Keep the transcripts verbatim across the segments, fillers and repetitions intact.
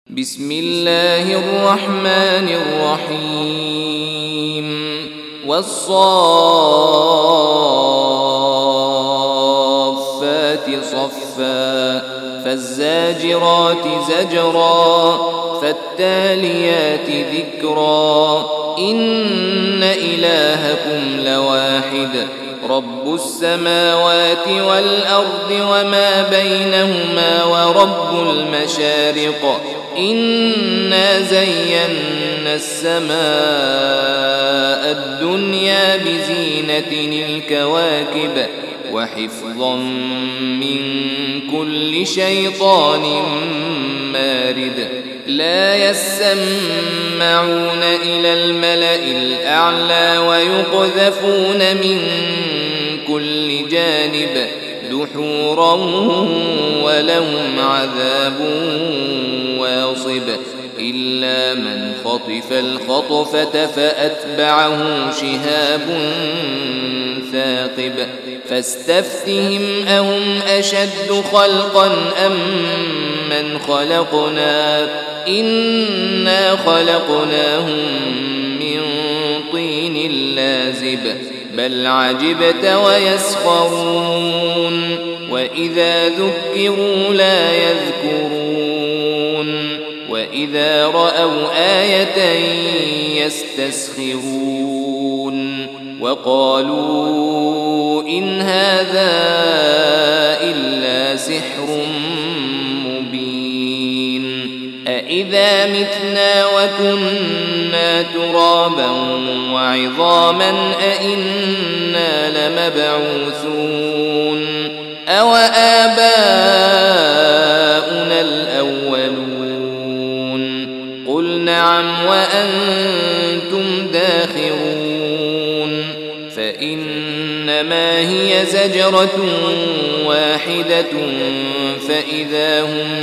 بسم الله الرحمن الرحيم والصافات صفا فالزاجرات زجرا فالتاليات ذكرا إن إلهكم لواحد رب السماوات والأرض وما بينهما ورب المشارق إنا زينا السماء الدنيا بزينة الكواكب وحفظا من كل شيطان مارد لا يسمعون إلى الملأ الأعلى ويقذفون من كل جانب دحورا ولهم عذاب واصب إلا من خطف الخطفة فأتبعه شهاب ثاقب فاستفتهم أهم أشد خلقا أم من خلقنا إنا خلقناهم من طين لازب بل عجبت ويسخرون وإذا ذكروا لا يذكرون وإذا رأوا آية يستسخرون وقالوا إن هذا إلا سحر مبين أإذا متنا وكنا ترابا وعظاما أإنا لمبعوثون أو آباؤنا الأولون قل نعم وأنتم داخرون فإنما هي زجرة واحدة فإذا هم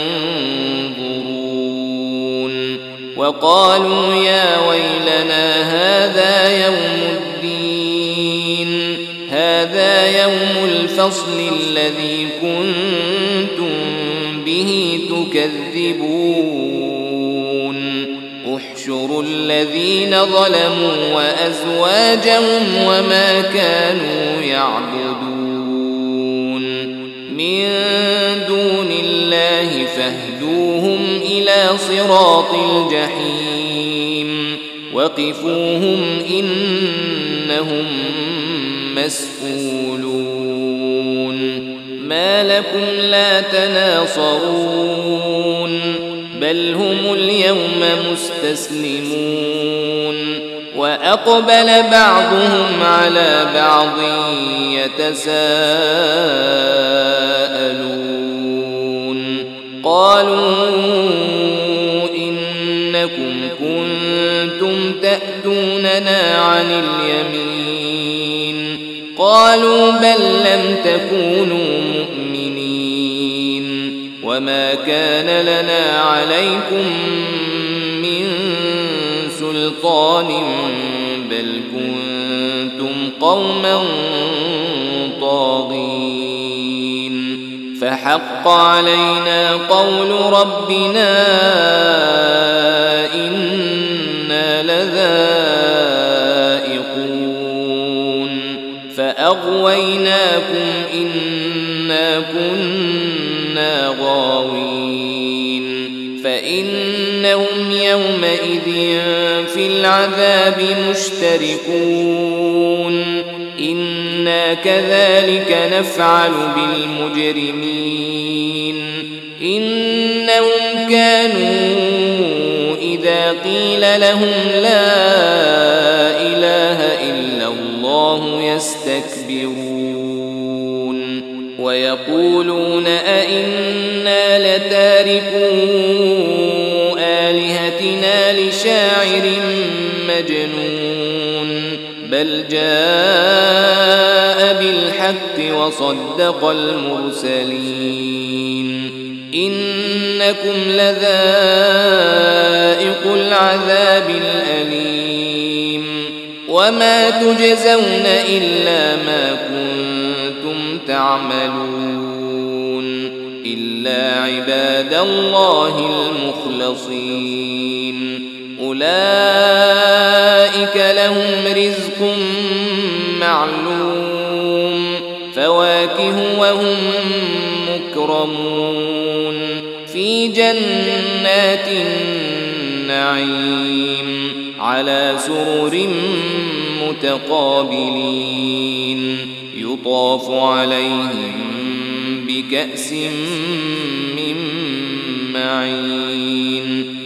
ينظرون وقالوا يا ويلنا هذا يوم الدين هذا يوم الفصل الذي كنتم به تكذبون احشروا الذين ظلموا وأزواجهم وما كانوا يعبدون من دون الله فاهدوهم إلى صراط الجحيم وقفوهم إنهم مسؤولون ما لكم لا تناصرون بل هم اليوم مستسلمون وأقبل بعضهم على بعض يتساءلون قالوا إنكم كنتم تأتوننا عن اليمين قالوا بل لم تكونوا مؤمنين وما كان لنا عليكم من سلطان بل كنتم قوما طاغين فحق علينا قول ربنا إنا لذائقون فأغويناكم إنا كنا غاوين فإنهم يومئذ في العذاب مشتركون إنا كذلك نفعل بالمجرمين إنهم كانوا إذا قيل لهم لا إله إلا الله يستكبرون ويقولون أئنا لتاركو آلهتنا لشاعر مجنون بل جاء بالحق وصدق المرسلين إنكم لذائق العذاب الأليم وما تجزون إلا ما كنتم تعملون إلا عباد الله المخلصين أولئك لهم رزق معلوم فواكه وهم مكرمون في جنات النعيم على سرر متقابلين يطاف عليهم بكأس من معين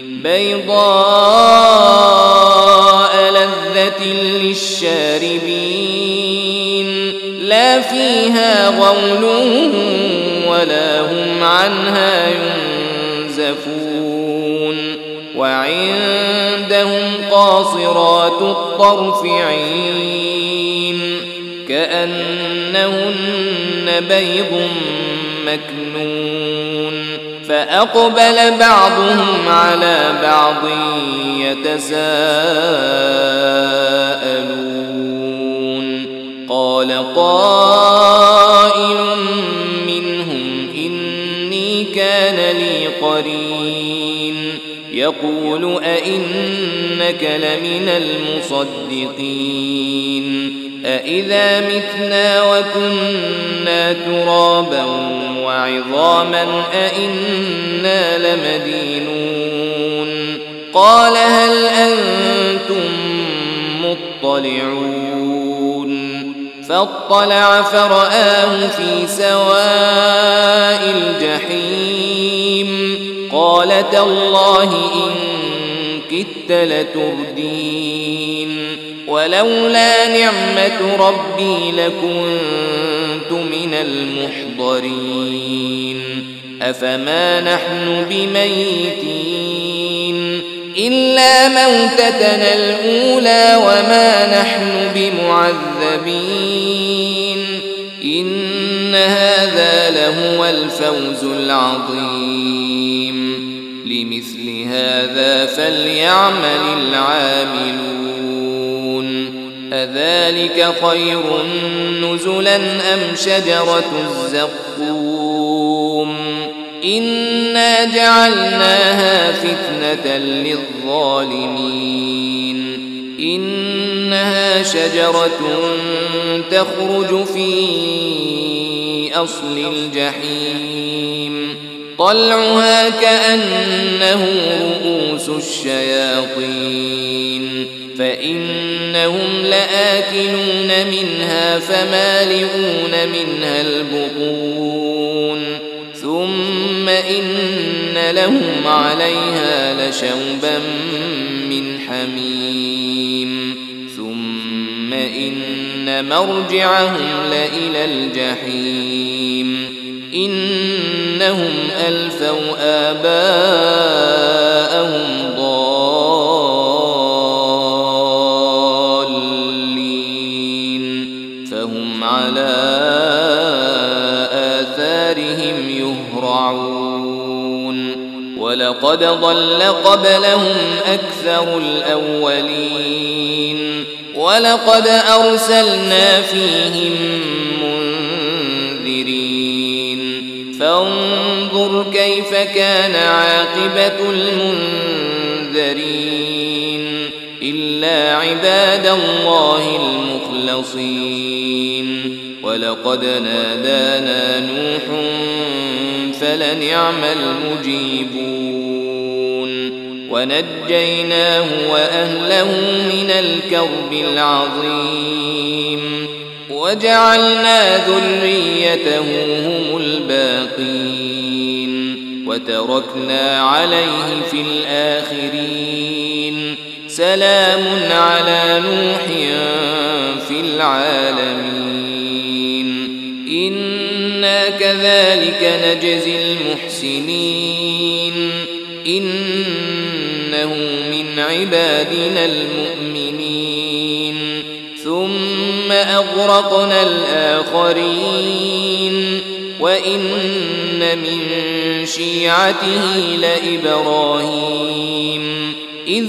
بيضاء لذة للشاربين لا فيها غول ولا هم عنها ينزفون وعندهم قاصرات الطرف عين كأنهن بيض مكنون فأقبل بعضهم على بعض يتساءلون قال قائل منهم إني كان لي قرين يقول أئنك لمن المصدقين أإذا متنا وكنا ترابا وعظاما أئنا لمدينون قال هل أنتم مطلعون فاطلع فرآه في سواء الجحيم قال تالله إن كدت لتردين ولولا نعمة ربي لكنت من المحضرين أفما نحن بميتين إلا موتتنا الأولى وما نحن بمعذبين إن هذا لهو الفوز العظيم لمثل هذا فليعمل العاملون أذلك خير نزلا أم شجرة الزقوم إنا جعلناها فتنة للظالمين إنها شجرة تخرج في أصل الجحيم طلعها كأنه رؤوس الشياطين فإنهم لآكلون منها فمالئون منها البطون ثم إن لهم عليها لشوبا من حميم ثم إن مرجعهم لإلى الجحيم إنهم ألفوا آباءهم ضالين فهم على آثارهم يهرعون ولقد ضل قبلهم أكثر الأولين ولقد أرسلنا فيهم منذرين فانظر كيف كان عاقبة المنذرين إلا عباد الله المخلصين ولقد نادانا نوح فلنعم المجيبون ونجيناه وأهله من الكرب العظيم وجعلنا ذريته هم الباقين وتركنا عليه في الآخرين سلام على نوح في العالمين إنا كذلك نجزي المحسنين إنه من عبادنا المؤمنين ثم أغرقنا الآخرين وإن من شيعته لإبراهيم إذ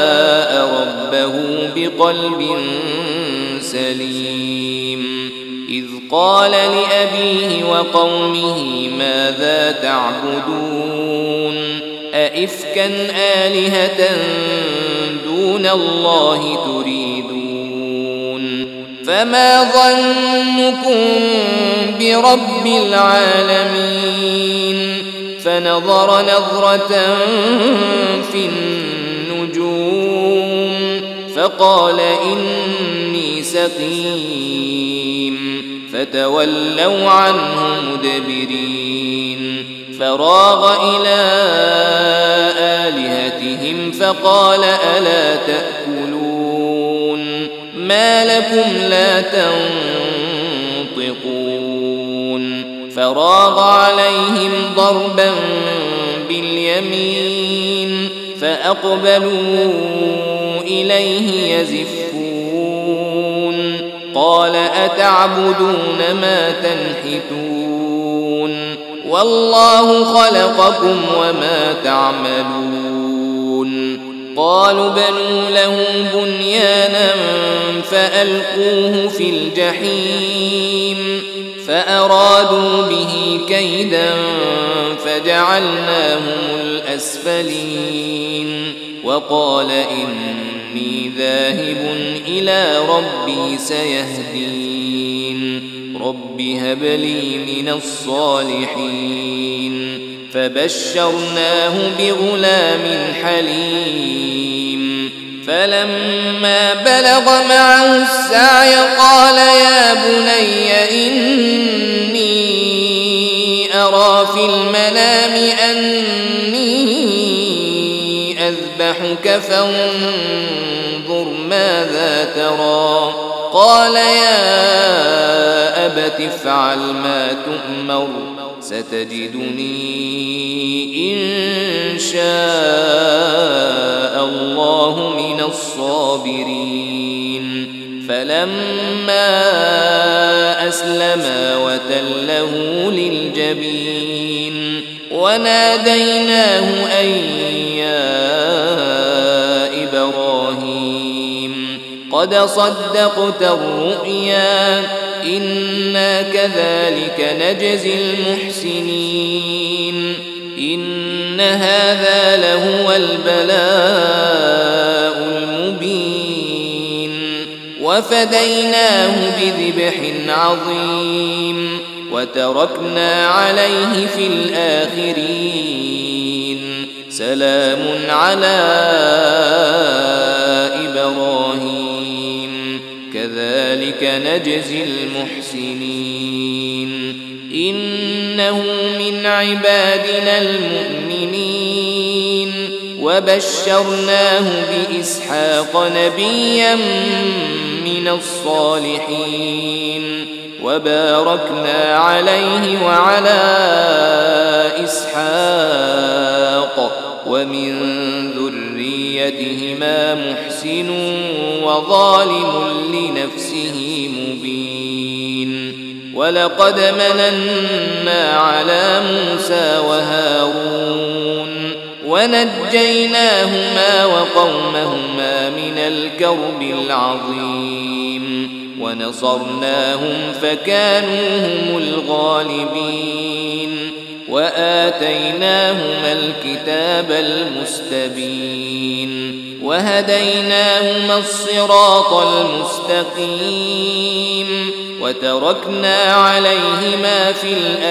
جاء ربه بقلب سليم إذ قال لأبيه وقومه ماذا تعبدون أئفكا آلهة دون الله تريدون فما ظنكم برب العالمين فنظر نظرة في النجوم فقال إني سقيم فتولوا عنه مدبرين فراغ إلى آلهتهم فقال ألا تأكلون ما لكم لا تنطقون فراغ عليهم ضربا باليمين فأقبلوا إليه يزفون قال أتعبدون ما تنحتون والله خلقكم وما تعملون قالوا بنوا له بنيانا فألقوه في الجحيم فأرادوا به كيدا فجعلناهم الأسفلين وقال إني ذاهب إلى ربي سيهدين رب هب لي من الصالحين فبشرناه بغلام حليم فلما بلغ معه السعي قال يا بني إني أرى في المنام أني أذبحك فانظر ماذا ترى قال يا أبت افعل ما تؤمر ستجدني إن شاء الله من الصابرين فلما أسلما وتله للجبين وناديناه أن يا إبراهيم قد صدقت الرؤيا إنا كذلك نجزي المحسنين إن هذا لهو البلاء المبين وفديناه بذبح عظيم وتركنا عليه في الآخرين سلام على إبراهيم كذلك نجزي المحسنين إنه من عبادنا المؤمنين وبشرناه بإسحاق نبيا من الصالحين وباركنا عليه وعلى إسحاق ومن ذريتهما محسن وظالم لنفسه مبين ولقد مننا على موسى وهارون ونجيناهما وقومهما من الكرب العظيم ونصرناهم فكانوا هم الغالبين وآتيناهما الكتاب المستبين وهديناهما الصراط المستقيم وتركنا عليهما في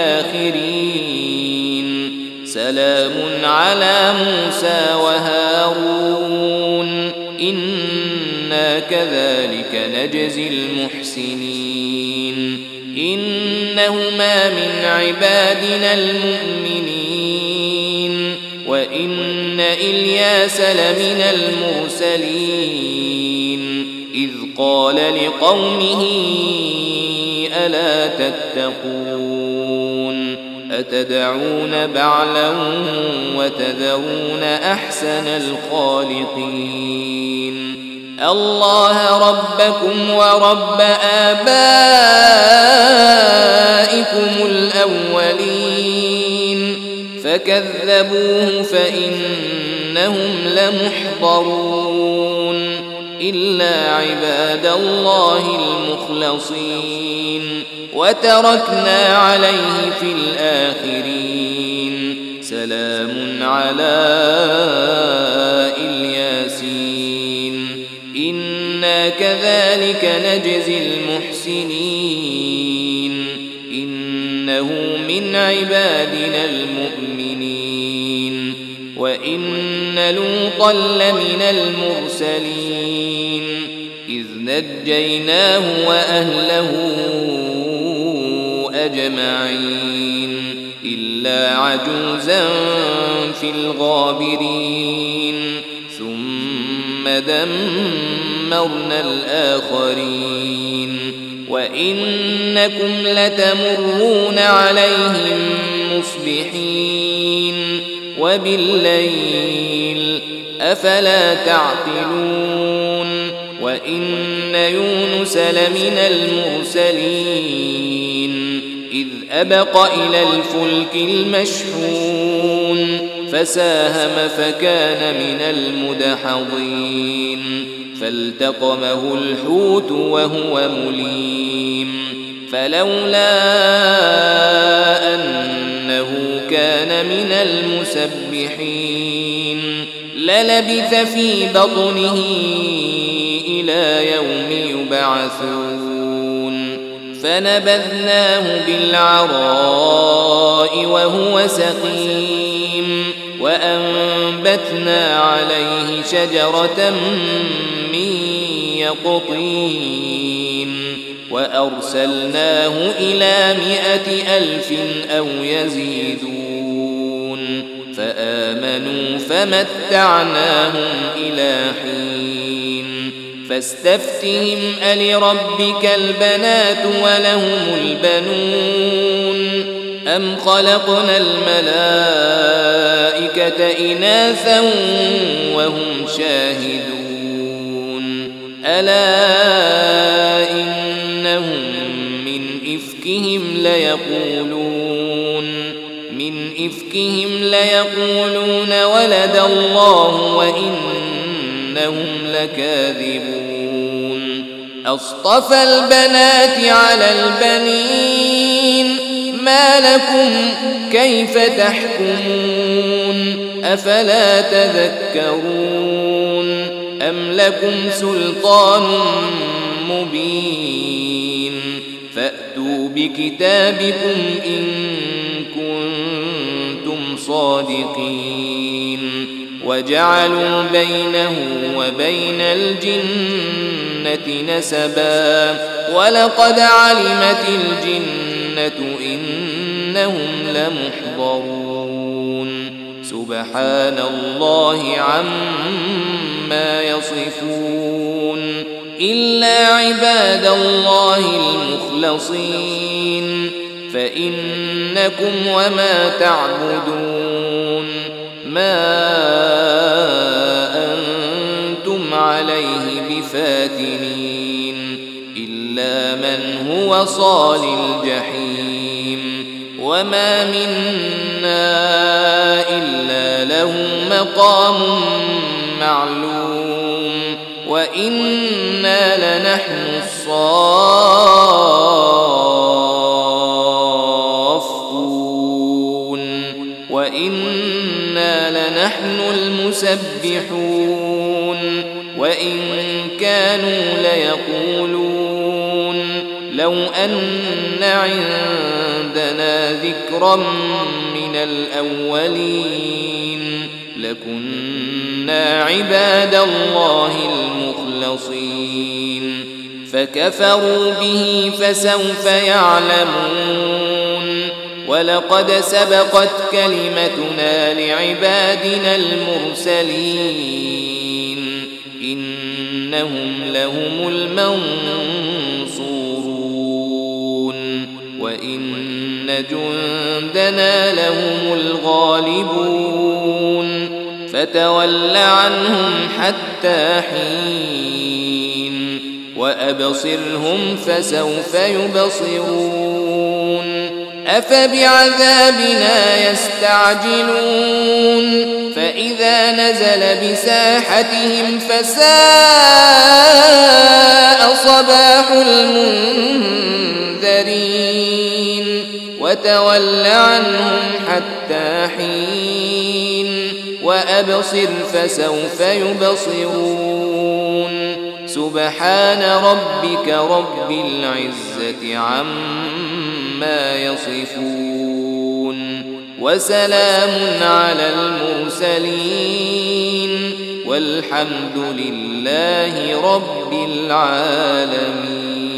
الآخرين سلام على موسى وهارون إنا كذلك نجزي المحسنين إنهما من عبادنا المؤمنين وإن إلياس لمن المرسلين إذ قال لقومه ألا تتقون أتدعون بعلا وتذرون أحسن الخالقين الله ربكم ورب آبائكم الأولين فكذبوه فإنهم لمحضرون إلا عباد الله المخلصين وتركنا عليه في الآخرين سلام على الياسين إنا كذلك نجزي المحسنين إنه من عبادنا المؤمنين وإن لوطا لمن المرسلين إذ نجيناه وأهله أجمعين إلا عجوزا في الغابرين ثم دمرنا الآخرين وإنكم لتمرون عليهم مصبحين وبالليل أفلا تعقلون وإن يونس لمن المرسلين إذ أبق إلى الفلك المشحون فساهم فكان من المدحضين فالتقمه الحوت وهو مليم فلولا أنه كان من المسبحين للبث في بطنه إلى يوم يبعثون فنبذناه بالعراء وهو سقيم وأنبتنا عليه شجرة من يقطين وأرسلناه إلى مائة ألف أو يزيدون فآمنوا فمتعناهم إلى حين فاستفتهم ألربك البنات ولهم البنون أم خلقنا الملائكة إناثا وهم شاهدون ألا إنهم من إفكهم ليقولون من إفكهم ليقولون ولد الله وإنهم لكاذبون أصطفى البنات على البنين ما لكم كيف تحكمون أفلا تذكرون أم لكم سلطان مبين فأتوا بكتابكم إن كنتم صادقين وجعلوا بينه وبين الجنة نسبا ولقد علمت الجنة إنهم لمحضرون سبحان الله عما يصفون إلا عباد الله المخلصين فإنكم وما تعبدون ما أنتم عليه بفاتنين إلا من هو صال الجحيم وما منا إلا له مقام معلوم وإنا لنحن الصافون وإنا لنحن المسبحون وإن كانوا ليقولون لو أن عندنا ذكرا من الأولين لكنا عباد الله المخلصين فكفروا به فسوف يعلمون ولقد سبقت كلمتنا لعبادنا المرسلين إنهم لهم المنصورون وإن جندنا لهم الغالبون فتول عنهم حتى حين وأبصرهم فسوف يبصرون أفبعذابنا يستعجلون فإذا نزل بساحتهم فساء صباح المنذرين وتول عنهم حتى حين وأبصر فسوف يبصرون سبحان ربك رب العزة عما يصفون وسلام على المرسلين والحمد لله رب العالمين.